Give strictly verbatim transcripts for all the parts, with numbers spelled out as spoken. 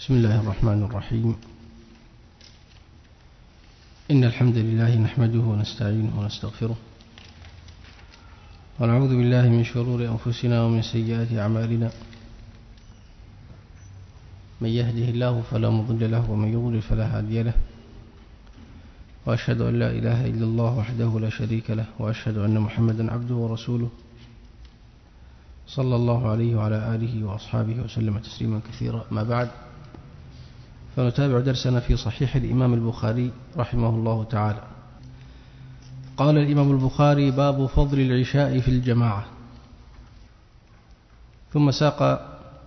بسم الله الرحمن الرحيم. إن الحمد لله نحمده ونستعينه ونستغفره ونعوذ بالله من شرور أنفسنا ومن سيئات أعمالنا. من يهده الله فلا مضل له ومن يضلل فلا هادي له، وأشهد أن لا إله إلا الله وحده لا شريك له، وأشهد أن محمدا عبده ورسوله صلى الله عليه وعلى آله وأصحابه وسلم تسليما كثيرا. ما بعد، فنتابع درسنا في صحيح الإمام البخاري رحمه الله تعالى. قال الإمام البخاري: باب فضل العشاء في الجماعة. ثم ساق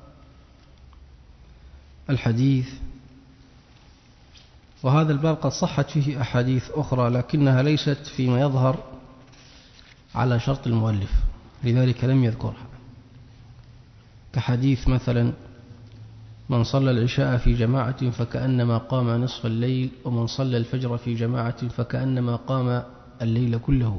الحديث، وهذا الباب قد صحت فيه أحاديث أخرى لكنها ليست فيما يظهر على شرط المؤلف، لذلك لم يذكرها، كحديث مثلا: من صلى العشاء في جماعة فكأنما قام نصف الليل، ومن صلى الفجر في جماعة فكأنما قام الليل كله.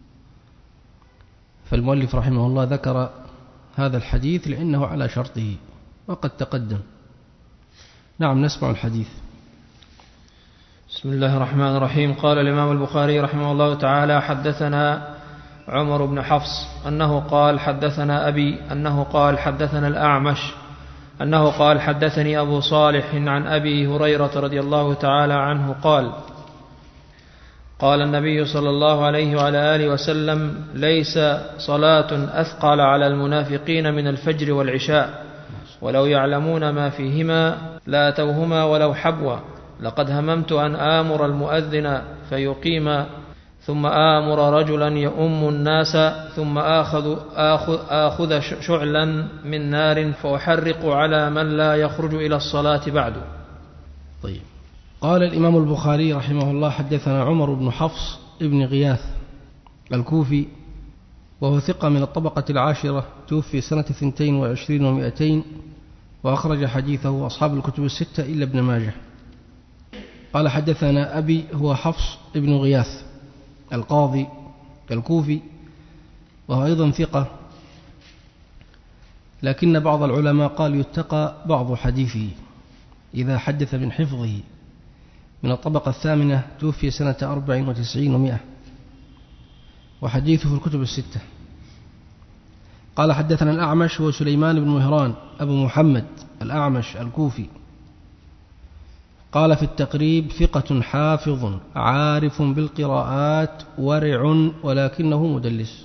فالمؤلف رحمه الله ذكر هذا الحديث لأنه على شرطه وقد تقدم. نعم، نسمع الحديث. بسم الله الرحمن الرحيم. قال الإمام البخاري رحمه الله تعالى: حدثنا عمر بن حفص أنه قال حدثنا أبي أنه قال حدثنا الأعمش أنه قال حدثني أبو صالح عن أبي هريرة رضي الله تعالى عنه قال: قال النبي صلى الله عليه وعلى آله وسلم: ليس صلاة أثقل على المنافقين من الفجر والعشاء، ولو يعلمون ما فيهما لاتوهما ولو حبوا. لقد هممت أن آمر المؤذن فيقيم، ثم آمر رجلا يؤم الناس، ثم آخذ, آخذ, آخذ شعلا من نار فأحرق على من لا يخرج إلى الصلاة بعد. طيب. قال الإمام البخاري رحمه الله: حدثنا عمر بن حفص ابن غياث الكوفي، وهو ثقة من الطبقة العاشرة، توفي سنة اثنتين وعشرين ومائتين، وأخرج حديثه أصحاب الكتب الستة إلا ابن ماجه. قال: حدثنا أبي، هو حفص ابن غياث القاضي الكوفي، وهو أيضا ثقة، لكن بعض العلماء قال يتقى بعض حديثه إذا حدث من حفظه. من الطبقة الثامنة، توفي سنة أربع وتسعين ومائة، وحديثه في الكتب الستة. قال: حدثنا الأعمش، هو سليمان بن مهران أبو محمد الأعمش الكوفي. قال في التقريب: ثقة حافظ عارف بالقراءات ورع ولكنه مدلس.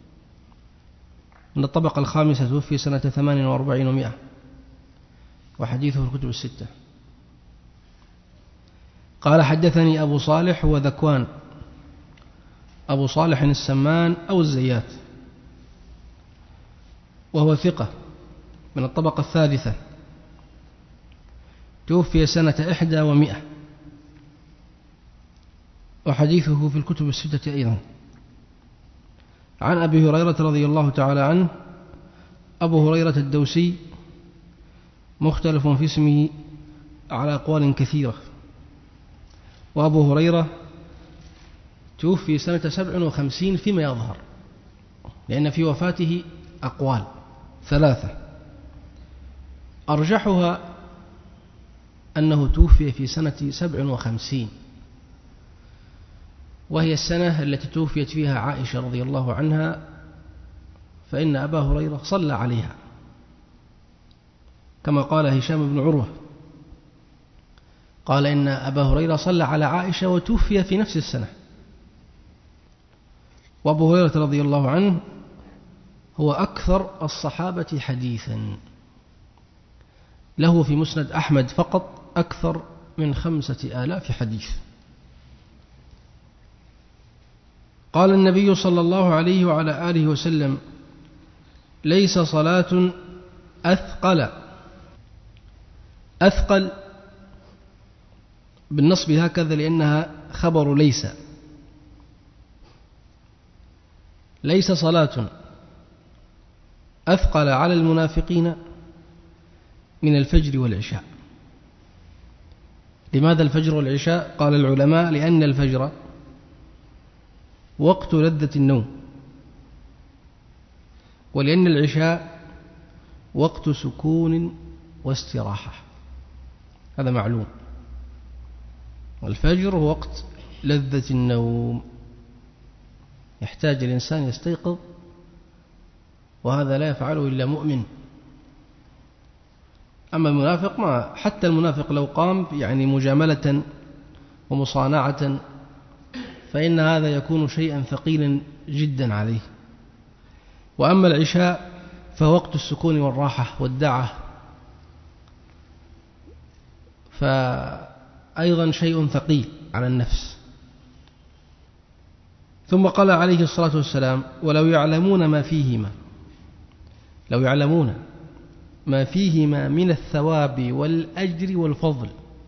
من الطبقة الخامسة، توفي سنة ثمان وأربعين ومائة، وحديثه في الكتب الستة. قال: حدثني أبو صالح، هو ذكوان أبو صالح السمان أو الزيات، وهو ثقة من الطبقة الثالثة، توفي سنة إحدى ومائة، وحديثه في الكتب الستة أيضا. عن أبي هريرة رضي الله تعالى عنه. أبو هريرة الدوسي مختلف في اسمه على أقوال كثيرة، وأبو هريرة توفي سنة سبع وخمسين فيما يظهر، لأن في وفاته أقوال ثلاثة، أرجحها أنه توفي في سنة سبع وخمسين، وهي السنة التي توفيت فيها عائشة رضي الله عنها، فإن أبا هريرة صلى عليها، كما قال هشام بن عروة، قال إن أبا هريرة صلى على عائشة وتوفي في نفس السنة. وأبو هريرة رضي الله عنه هو أكثر الصحابة حديثا، له في مسند أحمد فقط أكثر من خمسة آلاف حديث. قال النبي صلى الله عليه وعلى آله وسلم: ليس صلاة أثقل. أثقل بالنصب هكذا لأنها خبر ليس. ليس صلاة أثقل على المنافقين من الفجر والعشاء. لماذا الفجر والعشاء؟ قال العلماء: لأن الفجر وقت لذة النوم، ولأن العشاء وقت سكون واستراحة. هذا معلوم. والفجر هو وقت لذة النوم، يحتاج الإنسان يستيقظ، وهذا لا يفعله إلا مؤمن. أما المنافق ما، حتى المنافق لو قام يعني مجاملة ومصانعة فإن هذا يكون شيئا ثقيلا جدا عليه. وأما العشاء فوقت السكون والراحة والدعة، فأيضا شيء ثقيل على النفس. ثم قال عليه الصلاة والسلام: ولو يعلمون ما فيهما، لو يعلمون ما فيهما من الثواب والأجر والفضل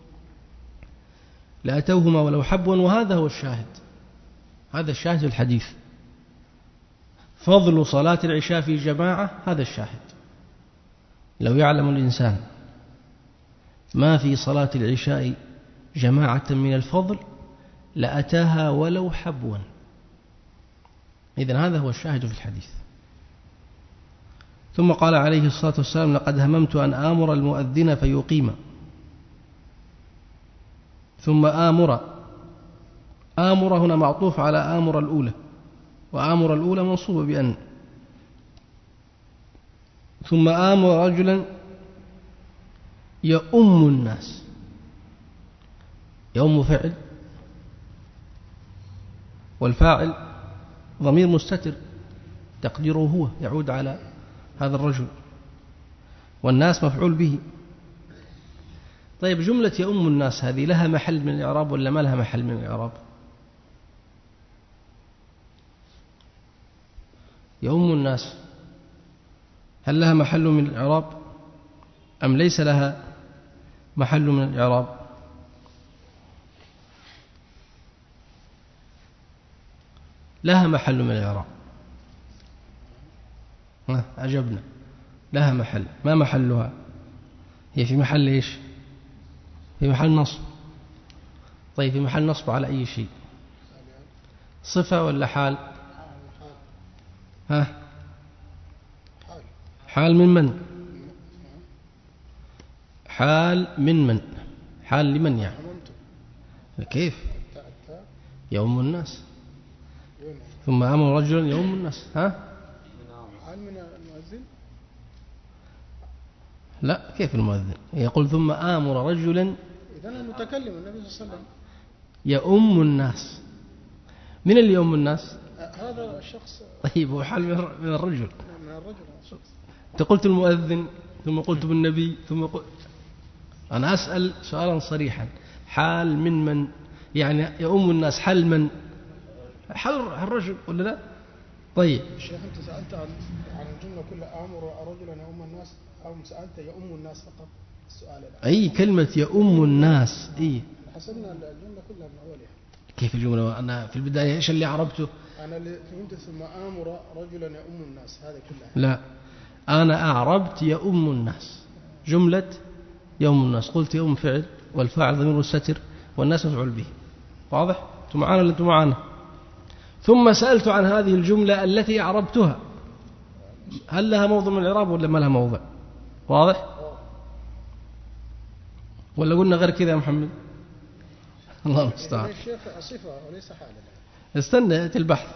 لأتوهما ولو حبوا. وهذا هو الشاهد، هذا الشاهد في الحديث، فضل صلاة العشاء في جماعة، هذا الشاهد. لو يعلم الإنسان ما في صلاة العشاء جماعة من الفضل لأتاها ولو حبوا. إذن هذا هو الشاهد في الحديث. ثم قال عليه الصلاة والسلام: لقد هممت أن آمر المؤذن فيقيم. ثم آمر، آمر هنا معطوف على آمر الأولى، وآمر الأولى منصوبة بأن. ثم آمر رجلا يؤم الناس، يؤم فعل، والفاعل ضمير مستتر تقديره هو، يعود على هذا الرجل، والناس مفعول به. طيب، جملة يؤم الناس هذه لها محل من الإعراب ولا ما لها محل من الإعراب؟ يؤم الناس هل لها محل من الإعراب أم ليس لها محل من الإعراب؟ لها محل من الإعراب. أجبنا، لها محل. ما محلها؟ هي في محل إيش؟ في محل نصب. طيب، في محل نصب على أي شيء؟ صفة ولا حال؟ ها؟ حال من من؟ حال من من؟ حال لمن يعني؟ كيف؟ يؤم الناس. ثم أمر رجلا يؤم الناس. ها؟ حال من المؤذن؟ لا، كيف المؤذن؟ يقول ثم آمر رجلا، إذن المتكلم النبي صلى الله عليه وسلم يؤم الناس. من اللي يؤم الناس؟ هذا الشخص. طيب، هو حال من الرجل. من الرجل الشخص. أنت قلت المؤذن، ثم قلت بالنبي، ثم قلت. أنا أسأل سؤالا صريحا: حال من من؟ يعني يؤم الناس حال من؟ حال الرجل ولا لا؟ طيب الشيخ، أنت سألت عن عن الجملة كلها: آمر رجلا يؤم الناس، أو سألت يؤم الناس فقط؟ السؤال الآن أي كلمة يؤم الناس. أي حسبنا الجملة كلها من أولها. كيف الجملة؟ أنا في البداية إيش اللي عربته؟ أنا اللي فهمت ثم آمر رجلا يؤم الناس، هذا كلها. لا، أنا أعربت يؤم الناس، جملة يؤم الناس. قلت يؤم فعل، والفاعل ضمير مستتر، والناس مفعول به. واضح؟ أنتم معنا ولا أنتم معنا؟ ثم سألت عن هذه الجملة التي أعربتها، هل لها موضع من الإعراب ولا ما لها موضع؟ واضح؟ ولا قلنا غير كذا يا محمد؟ الله المستعان. الشيخ صفة وليس حالا. استنى البحث.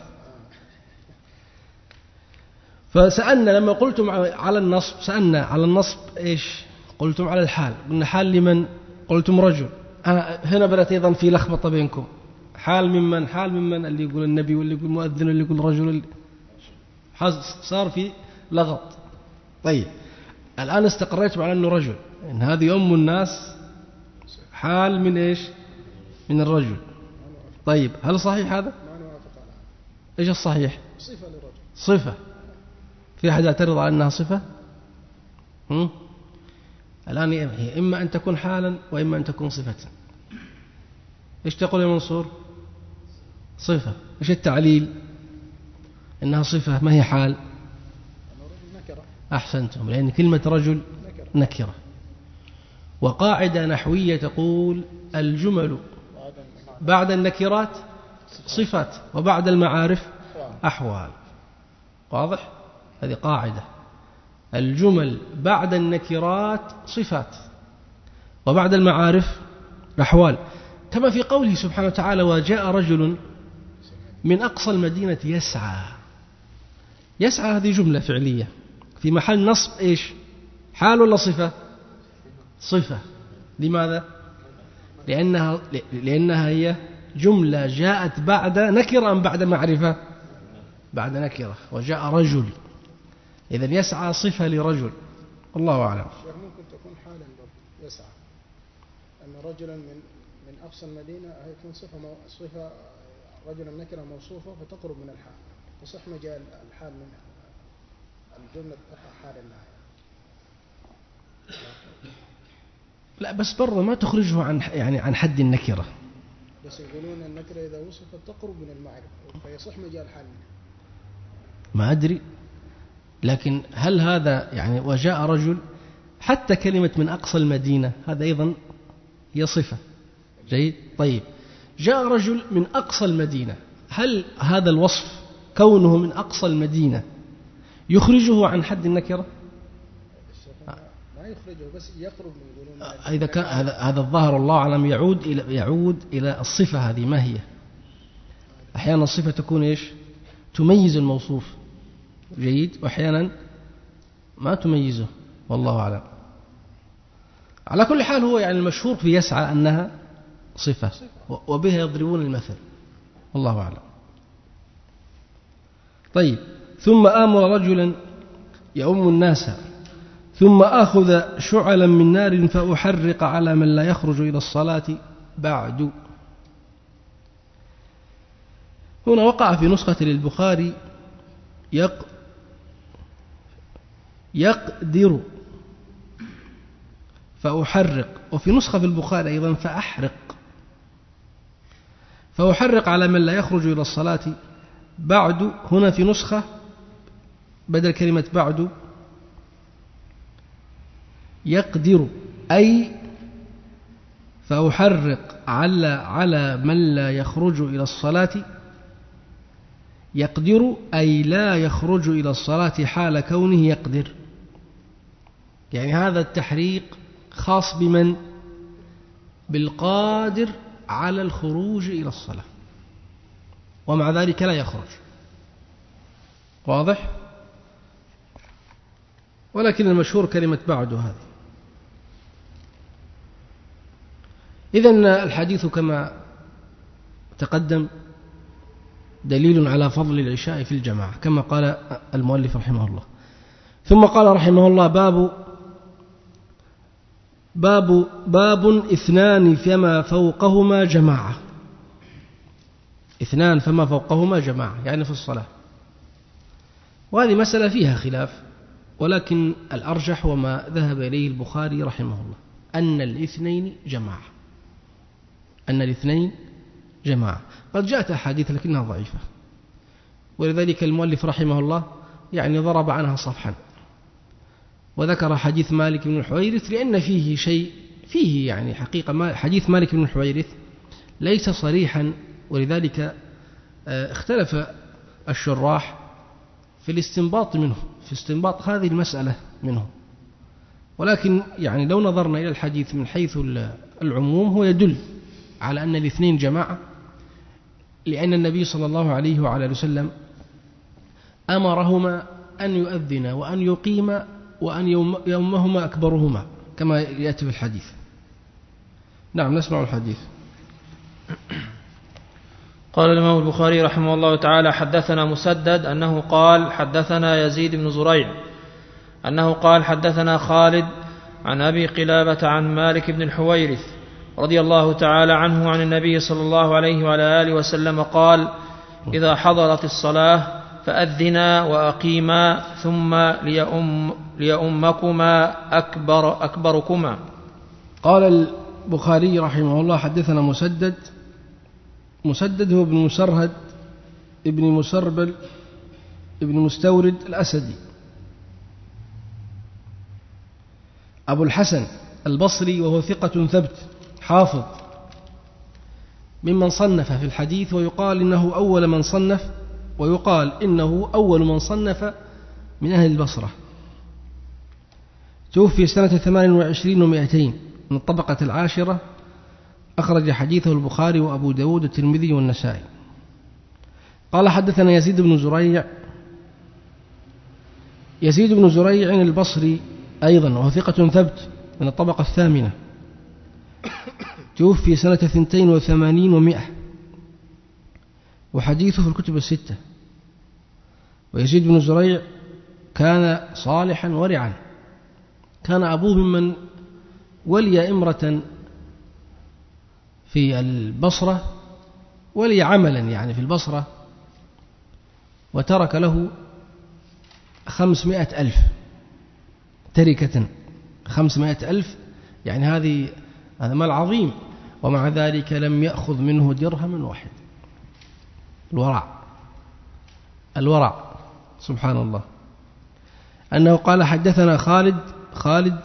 فسألنا لما قلتم على النصب، سألنا على النصب إيش؟ قلتم على الحال، قلنا حال لمن؟ قلتم رجل. هنا بدأت أيضا في لخبطة بينكم. حال ممن؟ حال ممن؟ اللي يقول النبي واللي يقول مؤذن واللي يقول رجل، اللي صار في لغط. طيب، الآن استقريت على أنه رجل، إن هذه يؤم الناس حال من إيش؟ من الرجل. طيب، هل صحيح هذا؟ ما نوافق على هذا. إيش الصحيح؟ صفة للرجل. صفة. في أحد يعترض على أنها صفة؟ هم؟ الآن هي إما أن تكون حالا وإما أن تكون صفة. إيش تقول يا منصور؟ صفة. إيش التعليل؟ إنها صفة ما هي حال. نكرة. أحسنتم، لأن كلمة رجل نكرة. نكرة. وقاعدة نحوية تقول: الجمل بعد النكرات صفات، وبعد المعارف أحوال. واضح؟ هذه قاعدة. الجمل بعد النكرات صفات، وبعد المعارف أحوال، كما في قوله سبحانه وتعالى وجاء رجل من أقصى المدينة يسعى. يسعى هذه جملة فعلية في محل نصب إيش؟ حال ولا صفة؟ صفة. لماذا؟ لأنها, لأنها هي جملة جاءت بعد نكرة أم بعد معرفة؟ بعد نكرة. وجاء رجل، إذن يسعى صفة لرجل. الله أعلم. ممكن تكون حالا برضه يسعى، أن رجلا من من أقصى المدينة هيكون صفة مو... صفة رجلا نكرة موصوفة فتقرب من الحال، تصح مجال الحال من الجملة حال النهاية. لا بس برضه ما تخرجه عن يعني عن حد النكرة. بس يقولون النكرة إذا وصفت تقرب من المعرفة فيصح مجال حال. ما أدري، لكن هل هذا يعني وجاء رجل، حتى كلمة من أقصى المدينة هذا أيضا هي صفة. جيد. طيب جاء رجل من أقصى المدينة، هل هذا الوصف كونه من أقصى المدينة يخرجه عن حد النكرة؟ ما يخرجه بس يقرب من يقولون. إذا كان هذا هذا الظاهر الله أعلم يعود إلى يعود إلى الصفة هذه ما هي. أحيانا الصفة تكون إيش؟ تميز الموصوف. جيد. وأحيانا ما تميزه، والله أعلم. على كل حال هو يعني المشهور في يسعى أنها صفة وبها يضربون المثل، والله أعلم. طيب ثم آمر رجلا يؤم الناس ثم آخذ شعلا من نار فأحرق على من لا يخرج إلى الصلاة بعد. هنا وقع في نسخة للبخاري يق يقدر فأحرق، وفي نسخة في البخاري أيضا فأحرق. فأحرق على من لا يخرج إلى الصلاة بعد. هنا في نسخة بدل كلمة بعد يقدر، أي فأحرق على على من لا يخرج إلى الصلاة. يقدر أي لا يخرج إلى الصلاة حال كونه يقدر. يعني هذا التحريق خاص بمن؟ بالقادر على الخروج إلى الصلاة ومع ذلك لا يخرج. واضح؟ ولكن المشهور كلمة بعد هذه. إذن الحديث كما تقدم دليل على فضل العشاء في الجماعة كما قال المؤلف رحمه الله. ثم قال رحمه الله باب باب باب اثنان فما فوقهما جماعة. اثنان فما فوقهما جماعة يعني في الصلاة. وهذه مسألة فيها خلاف، ولكن الأرجح وما ذهب إليه البخاري رحمه الله أن الاثنين جماعة، أن الاثنين جماعة. قد جاءت أحاديث لكنها ضعيفة، ولذلك المؤلف رحمه الله يعني ضرب عنها صفحا وذكر حديث مالك بن الحويرث لأن فيه شيء فيه يعني حقيقة. حديث مالك بن الحويرث ليس صريحا، ولذلك اختلف الشراح في الاستنباط منه، في استنباط هذه المسألة منه. ولكن يعني لو نظرنا إلى الحديث من حيث العموم هو يدل على أن الاثنين جماعة، لأن النبي صلى الله عليه وعلى وسلم أمرهما أن يؤذن وأن يقيم وأن يؤمهما أكبرهما كما يأتي في الحديث. نعم نسمع الحديث. قال الإمام البخاري رحمه الله تعالى حدثنا مسدد أنه قال حدثنا يزيد بن زريع أنه قال حدثنا خالد عن أبي قلابة عن مالك بن الحويرث رضي الله تعالى عنه عن النبي صلى الله عليه وعلى آله وسلم قال إذا حضرت الصلاة فأذنا وأقيما ثم ليؤم ليؤمكما أكبر أكبركما. قال البخاري رحمه الله حدثنا مسدد. مسدد هو ابن مسرهد ابن مسربل ابن مستورد الأسدي أبو الحسن البصري، وهو ثقة ثبت حافظ ممن صنف في الحديث، ويقال إنه أول من صنف ويقال إنه أول من صنف من أهل البصرة. توفي سنة ثمان وعشرين ومائتين من الطبقة العاشرة، أخرج حديثه البخاري وأبو داود والترمذي والنسائي. قال حدثنا يزيد بن زريع. يزيد بن زريع البصري أيضا وهو ثقة ثبت من الطبقة الثامنة، توفي سنة اثنتين وثمانين ومائة، وحديثه في الكتب الستة. ويزيد بن زريع كان صالحا ورعا، كان أبوه ممن ولي إمرة في البصرة، ولي عملا يعني في البصرة، وترك له خمسمائة ألف تركة. خمسمائة ألف يعني هذه هذا مال عظيم، ومع ذلك لم يأخذ منه درهم واحد. الورع الورع سبحان الله. أنه قال حدثنا خالد خالد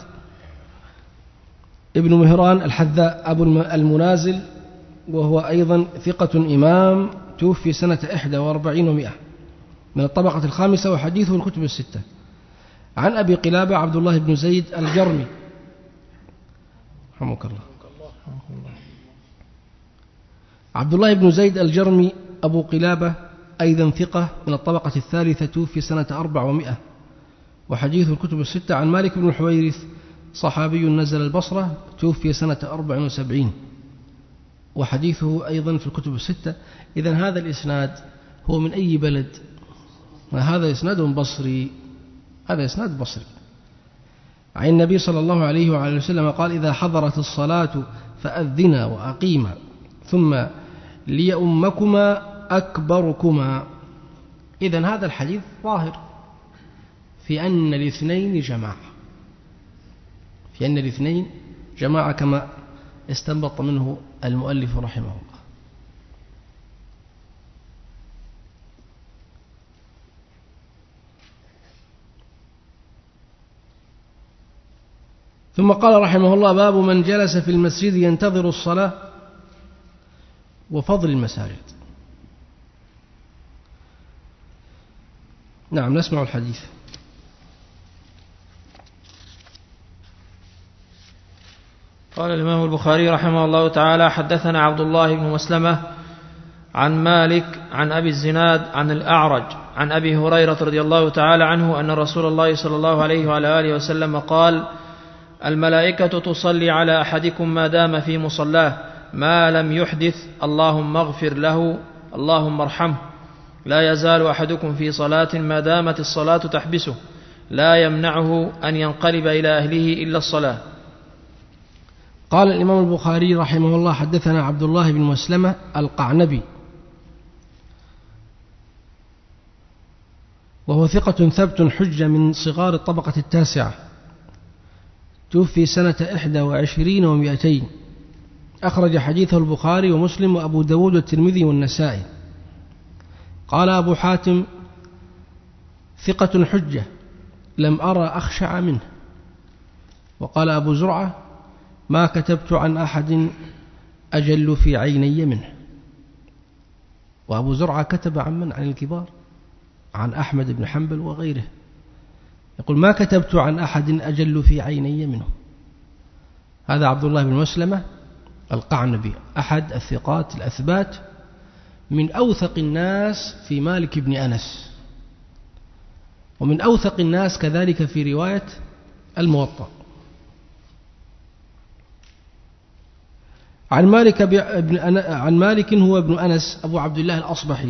ابن مهران الحذاء أبو المنازل، وهو أيضا ثقة إمام، توفي سنة إحدى وأربعين ومائة، من الطبقة الخامسة، وحديثه الكتب الستة. عن أبي قلابة عبد الله بن زيد الجرمي رحمك الله. عبد الله بن زيد الجرمي أبو قلابة أيضا ثقة من الطبقة الثالثة، توفي سنة أربع ومائة، وحديث الكتب الستة. عن مالك بن الحويرث صحابي نزل البصرة، توفي سنة أربع وسبعين، وحديثه أيضا في الكتب الستة. إذن هذا الإسناد هو من أي بلد؟ هذا إسناد بصري، هذا إسناد بصري. عن النبي صلى الله عليه وعلى وسلم قال: إذا حضرت الصلاة فأذنا وأقيما، ثم ليؤمكما أكبركما. إذن هذا الحديث ظاهر في أن الاثنين جماعة، في أن الاثنين جماعة كما استنبط منه المؤلف رحمه الله. ثم قال رحمه الله: باب من جلس في المسجد ينتظر الصلاة وفضل المساجد. نعم، نسمع الحديث. قال الإمام البخاري رحمه الله تعالى: حدثنا عبد الله بن مسلمة عن مالك عن أبي الزناد عن الأعرج عن أبي هريرة رضي الله تعالى عنه أن رسول الله صلى الله عليه وعلى آله وسلم قال: الملائكة تصلي على أحدكم ما دام في مصلاه ما لم يحدث، اللهم اغفر له، اللهم ارحمه. لا يزال أحدكم في صلاة ما دامت الصلاة تحبسه، لا يمنعه أن ينقلب إلى أهله إلا الصلاة. قال الإمام البخاري رحمه الله: حدثنا عبد الله بن مسلمة القعنبي، وهو ثقة ثبت حجة من صغار الطبقة التاسعة، توفي سنة إحدى وعشرين ومئتين، أخرج حديثه البخاري ومسلم وأبو داود والترمذي والنسائي. قال أبو حاتم: ثقة حجة لم أرى أخشع منه. وقال أبو زرعة: ما كتبت عن أحد أجل في عيني منه. وأبو زرعة كتب عن من؟ عن الكبار، عن أحمد بن حنبل وغيره، يقول: ما كتبت عن أحد أجل في عيني منه. هذا عبد الله بن مسلمة القعنبي، أحد الثقات الأثبات، من أوثق الناس في مالك بن أنس، ومن أوثق الناس كذلك في رواية الموطأ. عن مالك بن عن مالك هو ابن أنس أبو عبد الله الأصبحي،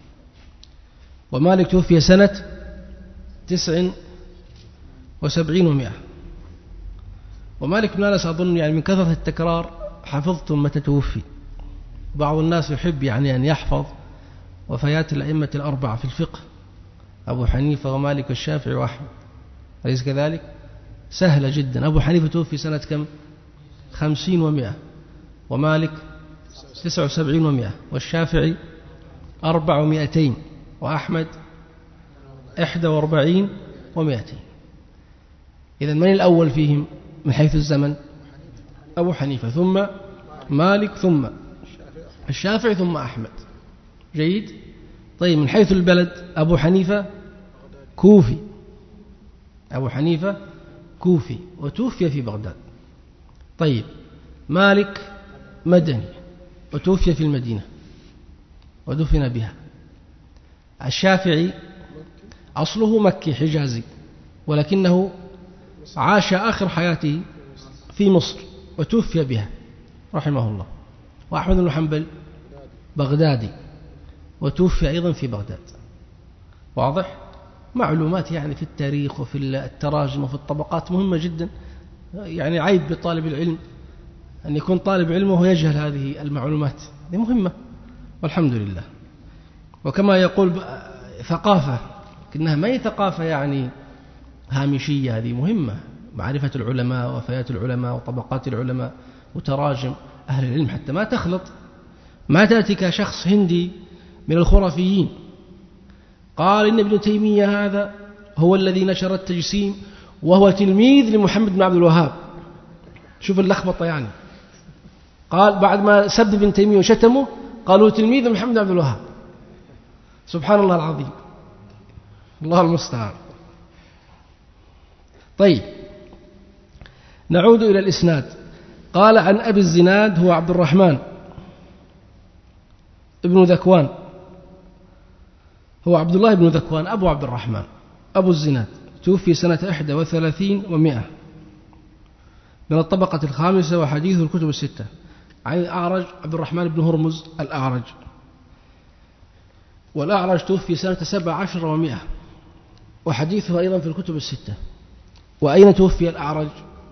ومالك توفي سنة تسع وسبعين ومائة. ومالك بن أنس أظن يعني من كثرة التكرار حفظتم متى توفي. بعض الناس يحب يعني أن يحفظ وفيات الأئمة الأربعة في الفقه، أبو حنيفة ومالك والشافعي وأحمد، أليس كذلك؟ سهلة جدا. أبو حنيفة توفي سنة كم؟ خمسين ومائة، ومالك تسع وسبعين ومائة، والشافعي أربع ومائتين، وأحمد إحدى وأربعين ومائتين. إذن من الأول فيهم من حيث الزمن؟ أبو حنيفة، ثم مالك، ثم الشافعي، ثم أحمد. جيد. طيب، من حيث البلد أبو حنيفة كوفي، أبو حنيفة كوفي، وتوفي في بغداد، طيب مالك مدني وتوفي في المدينة ودفن بها. الشافعي أصله مكي حجازي، ولكنه عاش آخر حياته في مصر وتوفي بها رحمه الله. وأحمد بن حنبل بغدادي وتوفي أيضا في بغداد. واضح؟ معلومات يعني في التاريخ وفي التراجم وفي الطبقات مهمة جدا. يعني عيب بطالب العلم أن يكون طالب علم وهو يجهل هذه المعلومات، هذه مهمة والحمد لله. وكما يقول ثقافة، إنها ما هي ثقافة يعني هامشية، هذه مهمة، معرفة العلماء وفيات العلماء وطبقات العلماء وتراجم أهل العلم، حتى ما تخلط، ما تأتي كشخص هندي من الخرافيين قال إن ابن تيمية هذا هو الذي نشر التجسيم وهو تلميذ لمحمد بن عبد الوهاب. شوف اللخبطة يعني، قال بعد ما سب ابن تيمية وشتمه قالوا تلميذ محمد بن عبد الوهاب. سبحان الله العظيم، الله المستعان. طيب نعود إلى الإسناد. قال عن أبي الزناد هو عبد الرحمن ابن ذكوان، هو عبد الله بن ذكوان أبو عبد الرحمن أبو الزناد، توفي سنة إحدى وثلاثين ومئة، من الطبقة الخامسة، وحديثه الكتب الستة. عن الأعرج عبد الرحمن بن هرمز الأعرج، والأعرج توفي سنة سبع عشر ومئة، وحديثه أيضا في الكتب الستة. وأين توفي الأعرج؟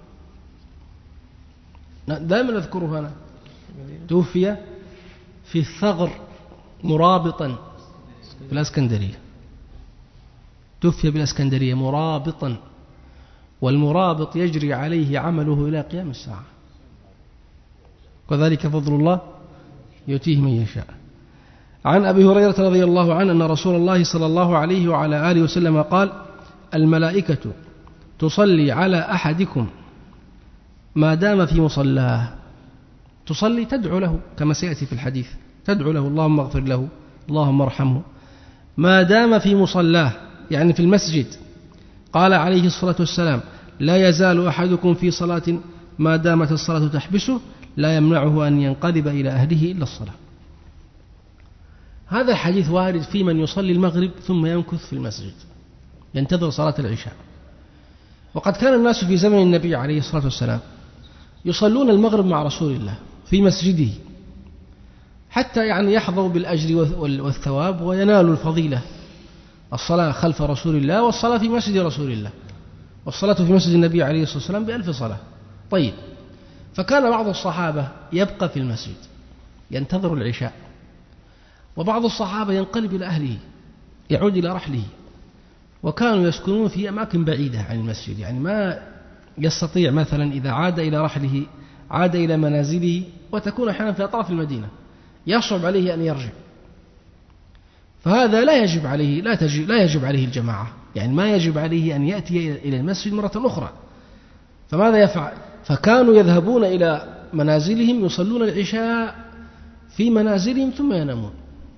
دائما أذكره أنا، توفي في الثغر مرابطا في الإسكندرية، توفي بالإسكندرية مرابطا، والمرابط يجري عليه عمله إلى قيام الساعة، وذلك فضل الله يؤتيه من يشاء. عن أبي هريرة رضي الله عنه أن رسول الله صلى الله عليه وعلى آله وسلم قال: الملائكة تصلي على أحدكم ما دام في مصلاه. تصلي تدعو له كما سيأتي في الحديث، تدعو له اللهم اغفر له اللهم ارحمه ما دام في مصلاه، يعني في المسجد. قال عليه الصلاة والسلام: لا يزال أحدكم في صلاة ما دامت الصلاة تحبسه لا يمنعه أن ينقلب إلى أهله إلا الصلاة. هذا الحديث وارد في من يصلي المغرب ثم يمكث في المسجد ينتظر صلاة العشاء. وقد كان الناس في زمن النبي عليه الصلاة والسلام يصلون المغرب مع رسول الله في مسجده، حتى يعني يحظوا بالأجر والثواب وينالوا الفضيلة، الصلاة خلف رسول الله والصلاة في مسجد رسول الله، والصلاة في مسجد النبي عليه الصلاة والسلام بألف صلاة. طيب، فكان بعض الصحابة يبقى في المسجد ينتظر العشاء، وبعض الصحابة ينقلب إلى أهله يعود إلى رحله، وكانوا يسكنون في أماكن بعيدة عن المسجد، يعني ما يستطيع مثلا إذا عاد إلى رحله عاد إلى منازله، وتكون أحيانا في أطراف المدينة يصعب عليه أن يرجع، فهذا لا يجب عليه لا, تجب لا يجب عليه الجماعة، يعني ما يجب عليه أن يأتي إلى المسجد مرة أخرى. فماذا يفعل؟ فكانوا يذهبون إلى منازلهم يصلون العشاء في منازلهم ثم ينامون.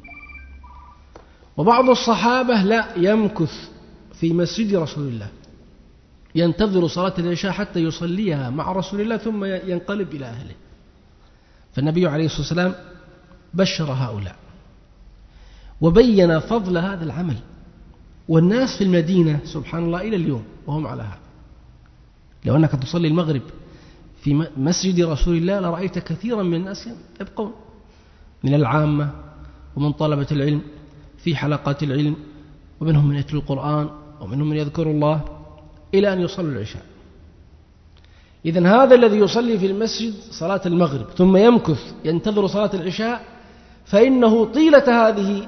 وبعض الصحابة لا، يمكث في مسجد رسول الله ينتظر صلاة العشاء حتى يصليها مع رسول الله ثم ينقلب إلى أهله. فالنبي عليه الصلاة والسلام بشر هؤلاء وبين فضل هذا العمل، والناس في المدينة سبحان الله إلى اليوم وهم على هذا. لو أنك تصلي المغرب في مسجد رسول الله لرأيت كثيرا من الناس يبقون، من العامة ومن طلبة العلم في حلقات العلم، ومنهم من يتلو القرآن ومنهم من يذكر الله إلى أن يصلوا العشاء. إذن هذا الذي يصلي في المسجد صلاة المغرب ثم يمكث ينتظر صلاة العشاء، فإنه طيلة هذه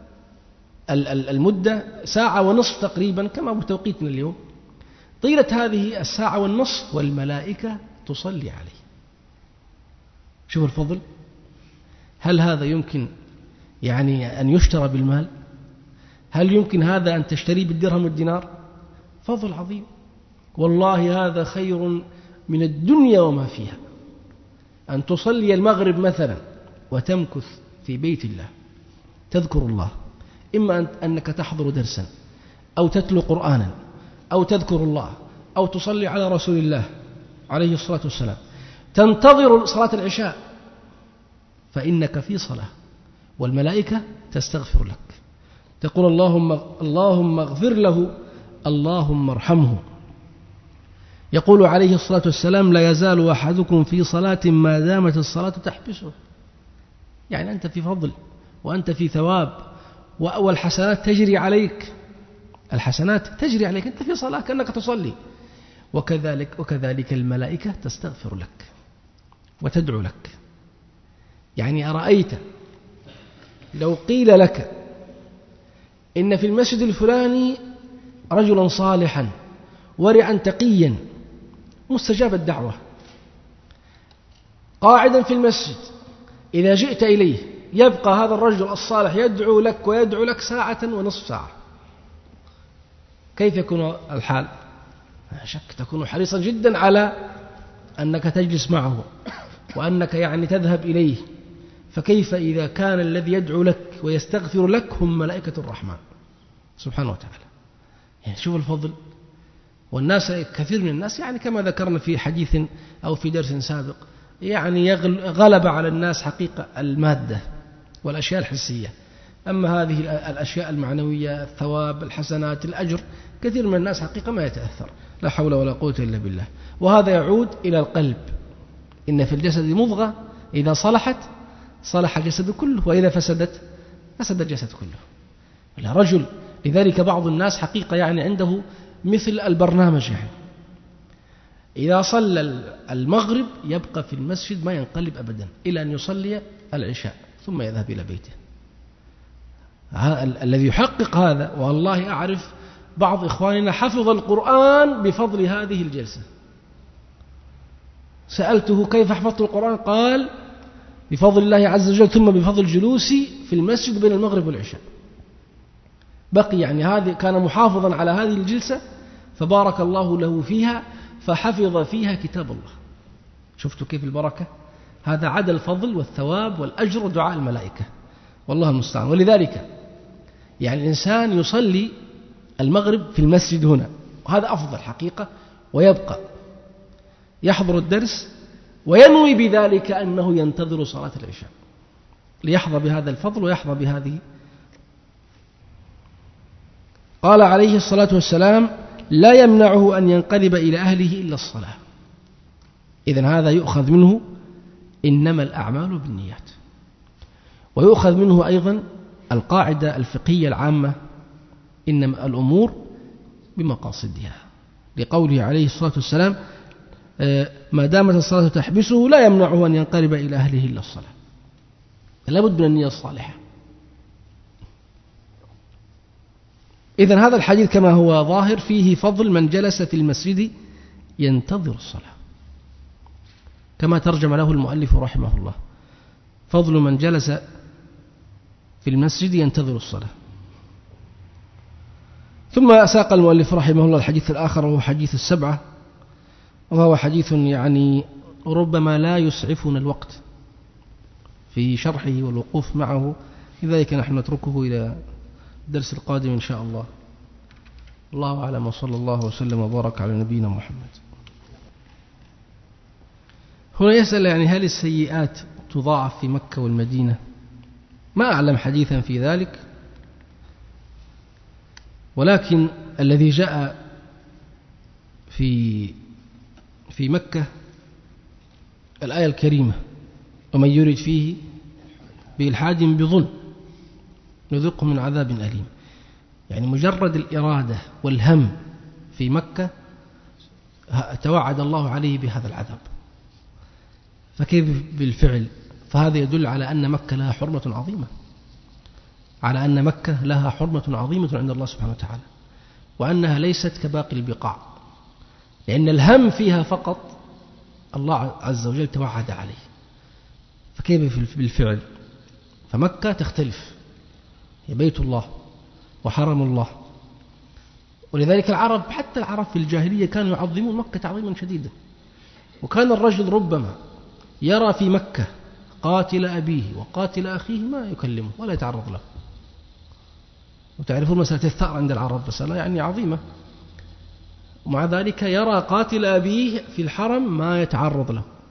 المدة ساعة ونصف تقريبا كما بتوقيتنا اليوم، طيلة هذه الساعة والنصف والملائكة تصلي عليه. شوف الفضل. هل هذا يمكن يعني أن يشترى بالمال؟ هل يمكن هذا أن تشتري بالدرهم والدينار؟ فضل عظيم والله، هذا خير من الدنيا وما فيها. أن تصلي المغرب مثلا وتمكث في بيت الله تذكر الله، إما أنك تحضر درسا أو تتلو قرآنا أو تذكر الله أو تصلي على رسول الله عليه الصلاة والسلام، تنتظر صلاة العشاء فإنك في صلاة، والملائكة تستغفر لك، تقول اللهم اللهم اغفر له، اللهم ارحمه. يقول عليه الصلاة والسلام لا يزال أحدكم في صلاة ما دامت الصلاة تحبسه، يعني أنت في فضل وأنت في ثواب والحسنات تجري عليك، الحسنات تجري عليك، أنت في صلاة كأنك تصلي. وكذلك وكذلك الملائكة تستغفر لك وتدعو لك. يعني أرأيت لو قيل لك إن في المسجد الفلاني رجلا صالحا ورعا تقيا مستجاب الدعوة قاعدا في المسجد، إذا جئت إليه يبقى هذا الرجل الصالح يدعو لك ويدعو لك ساعة ونصف ساعة، كيف يكون الحال؟ لا شك تكون حريصا جدا على أنك تجلس معه وأنك يعني تذهب إليه. فكيف إذا كان الذي يدعو لك ويستغفر لك هم ملائكة الرحمن سبحانه وتعالى؟ يعني شوف الفضل. والناس كثير من الناس يعني كما ذكرنا في حديث أو في درس سابق يعني غلب على الناس حقيقة المادة والأشياء الحسية، أما هذه الأشياء المعنوية الثواب الحسنات الأجر كثير من الناس حقيقة ما يتأثر. لا حول ولا قوة إلا بالله. وهذا يعود إلى القلب. إن في الجسد مضغة إذا صلحت صلح الجسد كله، وإذا فسدت فسد الجسد كله. رجل لذلك بعض الناس حقيقة يعني عنده مثل البرنامج، يعني إذا صلى المغرب يبقى في المسجد ما ينقلب أبدا إلى أن يصلي العشاء ثم يذهب إلى بيته. الذي يحقق هذا، والله أعرف بعض إخواننا حفظ القرآن بفضل هذه الجلسة. سألته كيف حفظت القرآن؟ قال بفضل الله عز وجل ثم بفضل جلوسي في المسجد بين المغرب والعشاء. بقي يعني هذه كان محافظا على هذه الجلسة فبارك الله له فيها فحفظ فيها كتاب الله. شفتوا كيف البركة؟ هذا عدا الفضل والثواب والأجر ودعاء الملائكة، والله المستعان. ولذلك يعني الإنسان يصلي المغرب في المسجد هنا، وهذا أفضل حقيقة، ويبقى يحضر الدرس وينوي بذلك أنه ينتظر صلاة العشاء ليحظى بهذا الفضل ويحظى بهذه. قال عليه الصلاة والسلام لا يمنعه أن ينقلب إلى أهله إلا الصلاة. إذن هذا يؤخذ منه إنما الأعمال بالنيات، ويؤخذ منه أيضا القاعدة الفقهية العامة إنما الأمور بمقاصدها، لقوله عليه الصلاة والسلام ما دامت الصلاة تحبسه لا يمنعه أن ينقلب إلى أهله إلا الصلاة. لابد من النية الصالحة. إذن هذا الحديث كما هو ظاهر فيه فضل من جلس في المسجد ينتظر الصلاة، كما ترجم له المؤلف رحمه الله، فضل من جلس في المسجد ينتظر الصلاة. ثم ساق المؤلف رحمه الله الحديث الآخر وهو حديث السبعة، وهو حديث يعني ربما لا يسعفنا الوقت في شرحه والوقوف معه، لذلك نحن نتركه إلى الدرس القادم إن شاء الله. الله أعلم، وصلى الله وسلم وبارك على نبينا محمد. هنا يسأل يعني هل السيئات تضاعف في مكة والمدينة؟ ما أعلم حديثا في ذلك، ولكن الذي جاء في في مكة الآية الكريمة ومن يرد فيه بإلحاد بظلم نذقه من عذاب أليم. يعني مجرد الإرادة والهم في مكة توعد الله عليه بهذا العذاب، فكيف بالفعل؟ فهذا يدل على أن مكة لها حرمة عظيمة، على أن مكة لها حرمة عظيمة عند الله سبحانه وتعالى، وأنها ليست كباقي البقاع، لأن الهم فيها فقط الله عز وجل توعد عليه، فكيف بالفعل؟ فمكة تختلف، هي بيت الله وحرم الله. ولذلك العرب حتى العرب في الجاهلية كانوا يعظمون مكة تعظيما شديدا، وكان الرجل ربما يرى في مكة قاتل أبيه وقاتل أخيه ما يكلمه ولا يتعرض له. وتعرفون مسألة الثأر عند العرب مسألة يعني عظيمة، ومع ذلك يرى قاتل أبيه في الحرم ما يتعرض له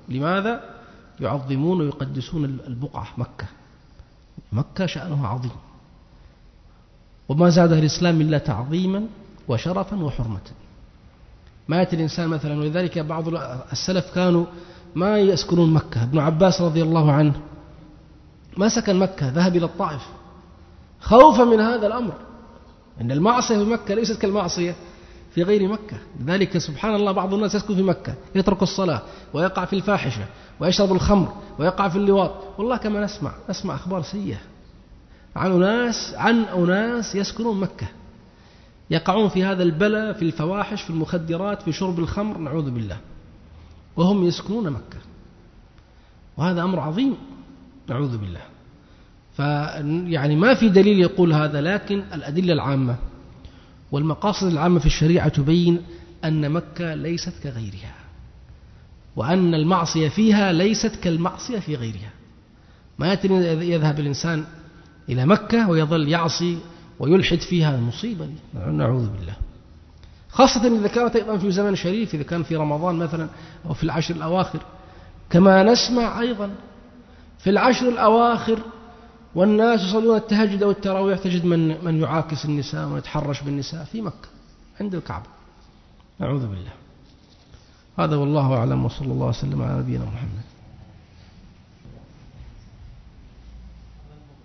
لماذا؟ يعظمون ويقدسون البقعة مكة. مكة شأنها عظيم، وما زادها الإسلام إلا تعظيما وشرفا وحرمة. ما يأتي الإنسان مثلا، ولذلك بعض السلف كانوا ما يسكنون مكة. ابن عباس رضي الله عنه ما سكن مكة، ذهب إلى الطائف خوفا من هذا الأمر، إن المعصية في مكة ليست كالمعصية في غير مكة. لذلك سبحان الله بعض الناس يسكن في مكة يترك الصلاة ويقع في الفاحشة ويشرب الخمر ويقع في اللواط. والله كما نسمع نسمع أخبار سيئة عن أناس عن أناس يسكنون مكة يقعون في هذا البلاء، في الفواحش، في المخدرات، في شرب الخمر، نعوذ بالله، وهم يسكنون مكة. وهذا أمر عظيم نعوذ بالله. فيعني ما في دليل يقول هذا، لكن الأدلة العامة والمقاصد العامة في الشريعة تبين أن مكة ليست كغيرها، وأن المعصية فيها ليست كالمعصية في غيرها. ما يذهب الإنسان إلى مكة ويظل يعصي ويلحد فيها، المصيبة دي نعوذ بالله، خاصة إذا كانت أيضا في زمن شريف، إذا كان في رمضان مثلا أو في العشر الأواخر. كما نسمع أيضا في العشر الأواخر والناس يصلون التهجد والتراويح، تجد من من يعاكس النساء ويتحرش بالنساء في مكة عند الكعبة، نعوذ بالله. هذا والله أعلم، وصلى الله وسلم على نبينا محمد.